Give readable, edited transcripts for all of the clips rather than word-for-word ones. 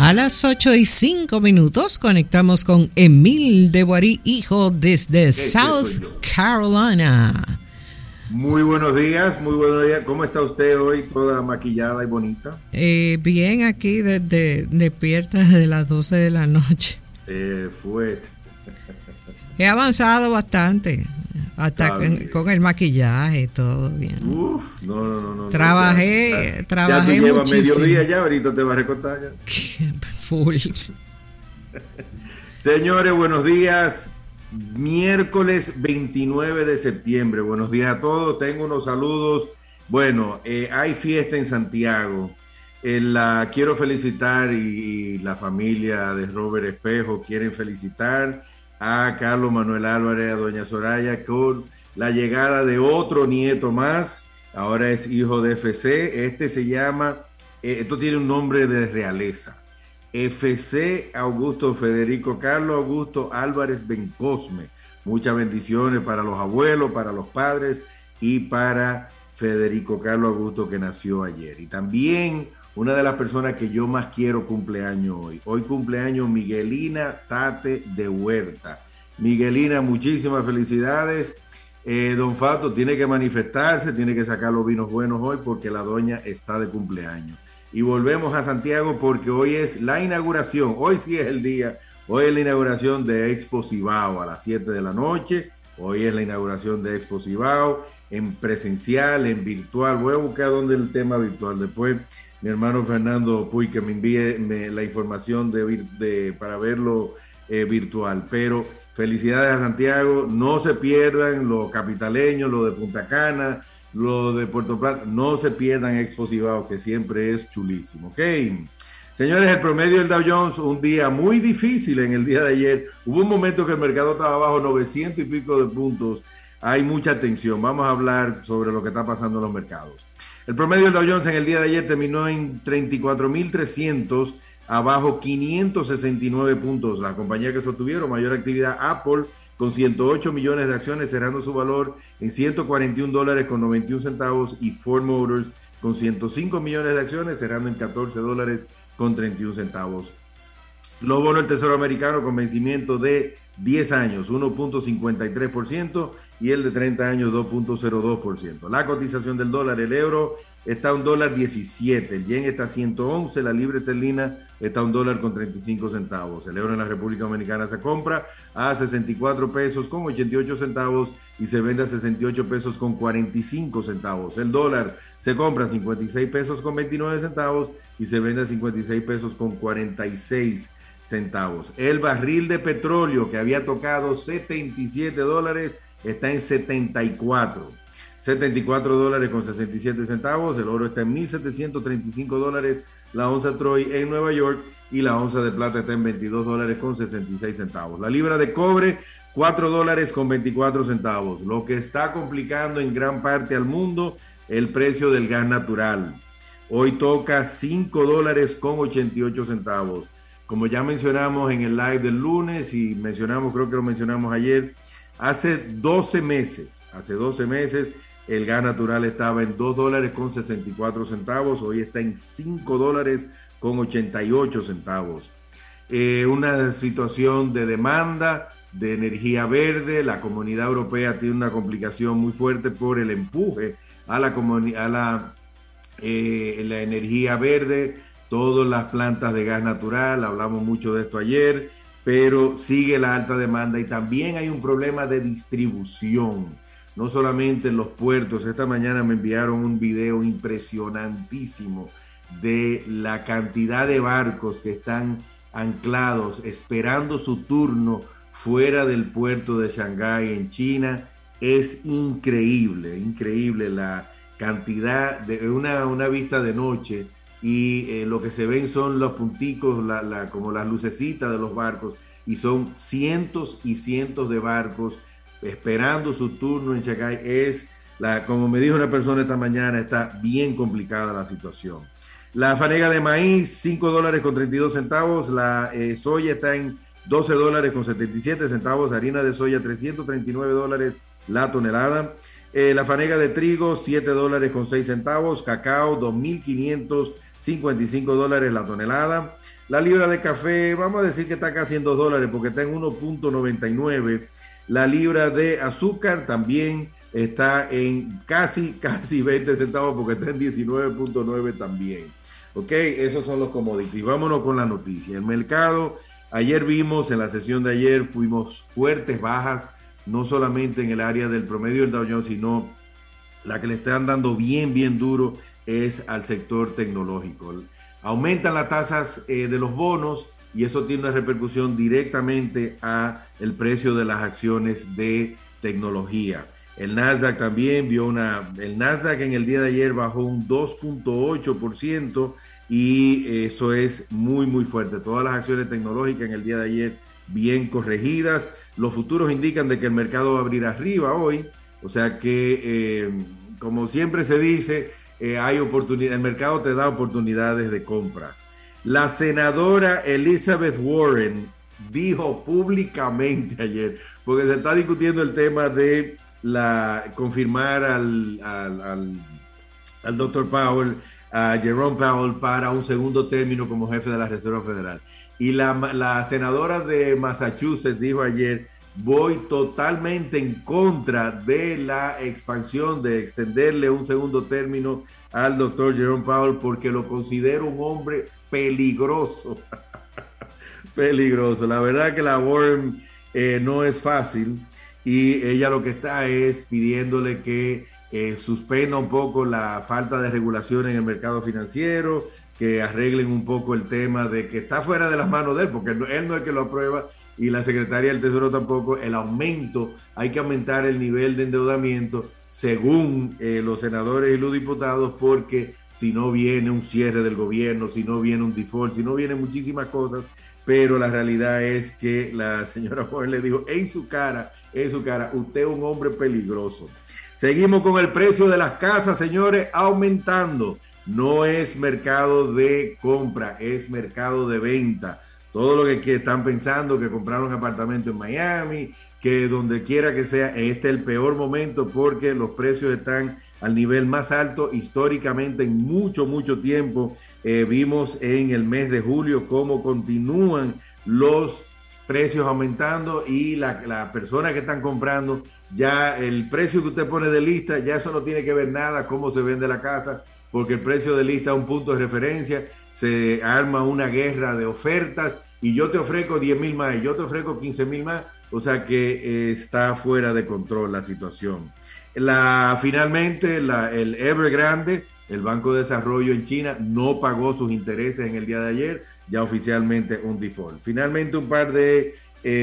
A las 8:05 conectamos con Emil de Boarí, hijo, desde South Carolina. Muy buenos días. ¿Cómo está usted hoy, toda maquillada y bonita? Bien, aquí despierta desde las 12 de la noche. Fuerte. He avanzado bastante, hasta con el maquillaje, todo bien. Uf, no. Trabajé ya tú llevas muchísimo. mediodía ya, ahorita te vas a recortar ya. Full. Señores, buenos días. Miércoles 29 de septiembre. Buenos días a todos. Tengo unos saludos. Bueno, hay fiesta en Santiago. Quiero felicitar y la familia de Robert Espejo quieren felicitar a Carlos Manuel Álvarez, a doña Soraya, con la llegada de otro nieto más. Ahora es hijo de FC. Se llama, esto tiene un nombre de realeza. FC Augusto Federico Carlos Augusto Álvarez Bencosme. Muchas bendiciones para los abuelos, para los padres y para Federico Carlos Augusto, que nació ayer. Y también una de las personas que yo más quiero cumpleaños hoy. Hoy cumpleaños Miguelina Tate de Huerta. Miguelina, muchísimas felicidades. Don Fato tiene que manifestarse, tiene que sacar los vinos buenos hoy porque la doña está de cumpleaños. Y volvemos a Santiago porque hoy es la inauguración, hoy sí es el día, hoy es la inauguración de Expo Cibao a las 7 de la noche. Hoy es la inauguración de Expo Cibao en presencial, en virtual. Voy a buscar dónde el tema virtual después. Mi hermano Fernando Puy que me envíe la información para verlo virtual. Pero felicidades a Santiago, no se pierdan los capitaleños, los de Punta Cana, los de Puerto Plata, no se pierdan Expo Cibao, que siempre es chulísimo. ¿Ok? Señores, el promedio del Dow Jones, un día muy difícil en el día de ayer. Hubo un momento que el mercado estaba bajo 900 y pico de puntos. Hay mucha tensión. Vamos a hablar sobre lo que está pasando en los mercados. El promedio del Dow Jones en el día de ayer terminó en 34.300, abajo 569 puntos. Las compañías que sostuvieron mayor actividad, Apple, con 108 millones de acciones, cerrando su valor en $141 con 91 centavos, y Ford Motors, con 105 millones de acciones, cerrando en $14 con 31 centavos. Los bonos del Tesoro americano con vencimiento de 10 años, 1.53%, y el de 30 años, 2.02%. La cotización del dólar, el euro está a $1.17, el yen está a 111, la libra esterlina está a $1.35. El euro en la República Dominicana se compra a 64 pesos con 88 centavos y se vende a 68 pesos con 45 centavos. El dólar se compra a 56 pesos con 29 centavos y se vende a 56 pesos con 46 centavos. El barril de petróleo, que había tocado $77, está en $74 con 67 centavos. El oro está en $1,735 la onza Troy en Nueva York, y la onza de plata está en $22 con 66 centavos. La libra de cobre, $4 con 24 centavos. Lo que está complicando en gran parte al mundo, el precio del gas natural. Hoy toca $5 con 88 centavos. Como ya mencionamos en el live del lunes, y creo que lo mencionamos ayer, hace 12 meses, el gas natural estaba en $2 con 64 centavos, hoy está en $5 con 88 centavos. Una situación de demanda de energía verde. La Comunidad Europea tiene una complicación muy fuerte por el empuje a la energía verde, todas las plantas de gas natural. Hablamos mucho de esto ayer, pero sigue la alta demanda y también hay un problema de distribución, no solamente en los puertos. Esta mañana me enviaron un video impresionantísimo de la cantidad de barcos que están anclados esperando su turno fuera del puerto de Shanghái en China. Es increíble la cantidad de una vista de noche, y lo que se ven son los punticos, como las lucecitas de los barcos, y son cientos y cientos de barcos esperando su turno en Shanghái. Como me dijo una persona esta mañana, está bien complicada la situación. La fanega de maíz, $5 con 32 centavos. La soya está en $12 con 77 centavos. Harina de soya, $339 la tonelada. La fanega de trigo, $7 con 6 centavos. Cacao, $55 la tonelada. La libra de café, vamos a decir que está casi en $2 porque está en 1.99. La libra de azúcar también está en casi 20 centavos porque está en 19.9 también. Ok, esos son los commodities. Vámonos con la noticia. El mercado, ayer vimos, en la sesión de ayer, fuimos fuertes bajas, no solamente en el área del promedio del Dow Jones, sino la que le están dando bien duro es al sector tecnológico. Aumentan las tasas de los bonos y eso tiene una repercusión directamente a el precio de las acciones de tecnología. El Nasdaq también el Nasdaq en el día de ayer bajó un 2.8% y eso es muy fuerte. Todas las acciones tecnológicas en el día de ayer bien corregidas. Los futuros indican de que el mercado va a abrir arriba hoy, o sea que como siempre se dice, hay oportunidad, el mercado te da oportunidades de compras. La senadora Elizabeth Warren dijo públicamente ayer, porque se está discutiendo el tema de confirmar al Dr. Powell, a Jerome Powell, para un segundo término como jefe de la Reserva Federal. Y la senadora de Massachusetts dijo ayer: voy totalmente en contra de la expansión, de extenderle un segundo término al doctor Jerome Powell, porque lo considero un hombre peligroso. Peligroso. La verdad que la Warren no es fácil y ella lo que está es pidiéndole que suspenda un poco la falta de regulación en el mercado financiero, que arreglen un poco el tema de que está fuera de las manos de él, porque él no es que lo aprueba y la secretaria del Tesoro tampoco. El aumento, hay que aumentar el nivel de endeudamiento según los senadores y los diputados, porque si no viene un cierre del gobierno, si no viene un default, si no vienen muchísimas cosas, pero la realidad es que la señora Warren le dijo en su cara, usted es un hombre peligroso. Seguimos con el precio de las casas, señores, aumentando. No es mercado de compra, es mercado de venta. Todo lo que están pensando, que compraron un apartamento en Miami, que donde quiera que sea, este es el peor momento porque los precios están al nivel más alto históricamente en mucho tiempo. Vimos en el mes de julio cómo continúan los precios aumentando y la persona que están comprando, ya el precio que usted pone de lista, ya eso no tiene que ver nada cómo se vende la casa, porque el precio de lista es un punto de referencia. Se arma una guerra de ofertas y yo te ofrezco 10,000 más y yo te ofrezco 15,000 más, o sea que está fuera de control la situación. Finalmente el Evergrande, el Banco de Desarrollo en China, no pagó sus intereses en el día de ayer, ya oficialmente un default. Finalmente un par de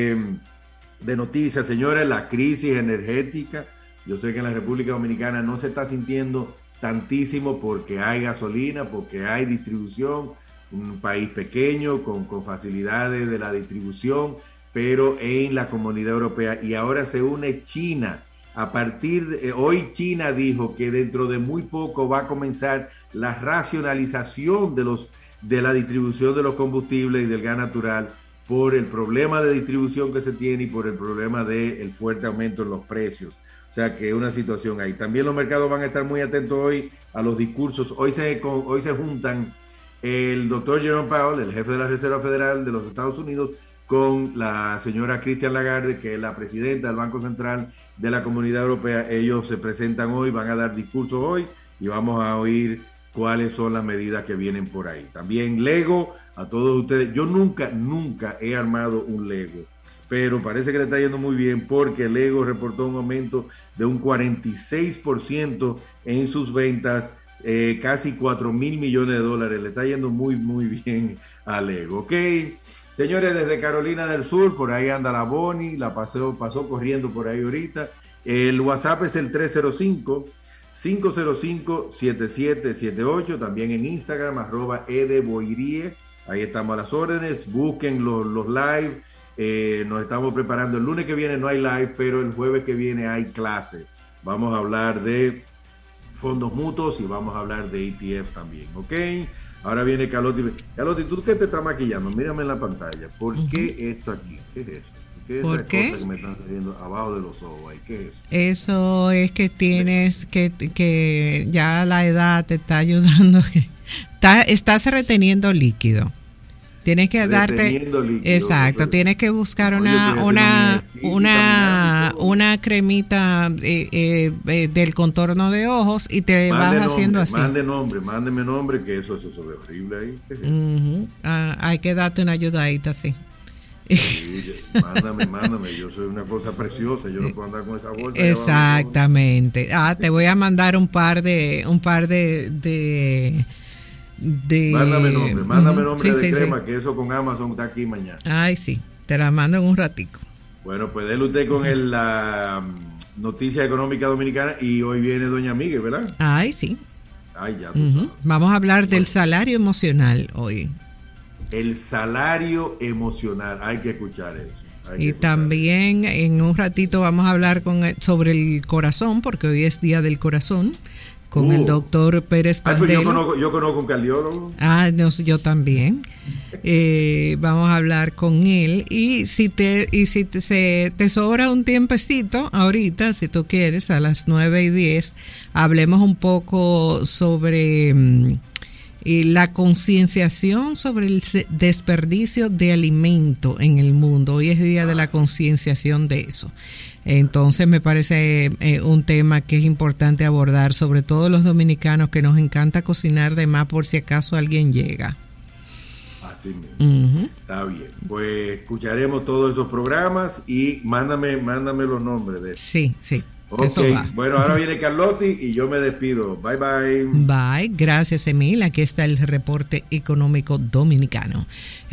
noticias, señores. La crisis energética, yo sé que en la República Dominicana no se está sintiendo tantísimo porque hay gasolina, porque hay distribución, un país pequeño con facilidades de la distribución, pero en la Comunidad Europea, y ahora se une China. A partir de hoy, China dijo que dentro de muy poco va a comenzar la racionalización de la distribución de los combustibles y del gas natural por el problema de distribución que se tiene y por el problema del fuerte aumento en los precios. O sea que es una situación ahí. También los mercados van a estar muy atentos hoy a los discursos. Hoy se juntan el doctor Jerome Powell, el jefe de la Reserva Federal de los Estados Unidos, con la señora Christine Lagarde, que es la presidenta del Banco Central de la Comunidad Europea. Ellos se presentan hoy, van a dar discursos hoy y vamos a oír cuáles son las medidas que vienen por ahí. También Lego, a todos ustedes. Yo nunca he armado un Lego, pero parece que le está yendo muy bien porque Lego reportó un aumento de un 46% en sus ventas, casi $4,000 millones. Le está yendo muy bien a Lego. Ok, señores, desde Carolina del Sur, por ahí anda la Bonnie, pasó corriendo por ahí ahorita. El WhatsApp es el 305-505-7778, también en Instagram, @edeboirie. Ahí estamos a las órdenes. Busquen los live. Nos estamos preparando. El lunes que viene no hay live, pero el jueves que viene hay clase. Vamos a hablar de fondos mutuos y vamos a hablar de ETF también, ¿ok? Ahora viene Carlotti. Carlotti, ¿tú qué te estás maquillando? Mírame en la pantalla. ¿Por qué esto aquí? ¿Qué es eso? ¿Qué es ¿Por esa qué? cosa que me están saliendo abajo de los ojos ahí? ¿Qué es eso? Eso es que tienes que ya la edad te está ayudando, estás reteniendo líquido. Tienes que darte, líquido, exacto, tienes que buscar una cremita del contorno de ojos y te vas haciendo así. Mándeme nombre, que eso es horrible ahí. Hay que darte una ayudadita así. Sí, mándame, yo soy una cosa preciosa, yo no puedo andar con esa bolsa. Exactamente. Te voy a mandar un par de mándame nombre de crema, que eso con Amazon está aquí mañana. Ay, sí, te la mando en un ratico. Bueno, pues déle usted con la noticia económica dominicana y hoy viene doña Miguel, ¿verdad? Ay, sí. Ay, ya tú sabes. Vamos a hablar del salario emocional hoy. El salario emocional, hay que escuchar eso. Y también en un ratito vamos a hablar sobre el corazón, porque hoy es Día del Corazón, con el doctor Pérez Pandelo. Pues yo conozco un cardiólogo. No, yo también. Vamos a hablar con él. Y si te sobra un tiempecito, ahorita, si tú quieres, a las 9:10, hablemos un poco sobre la concienciación sobre el desperdicio de alimento en el mundo. Hoy es día de la concienciación de eso. Entonces me parece un tema que es importante abordar, sobre todo los dominicanos que nos encanta cocinar de más por si acaso alguien llega. Así mismo. Está bien. Pues escucharemos todos esos programas y mándame los nombres de eso. Sí. Okay. Bueno, ahora viene Carlotti y yo me despido. Bye. Bye. Gracias, Emil. Aquí está el reporte económico dominicano.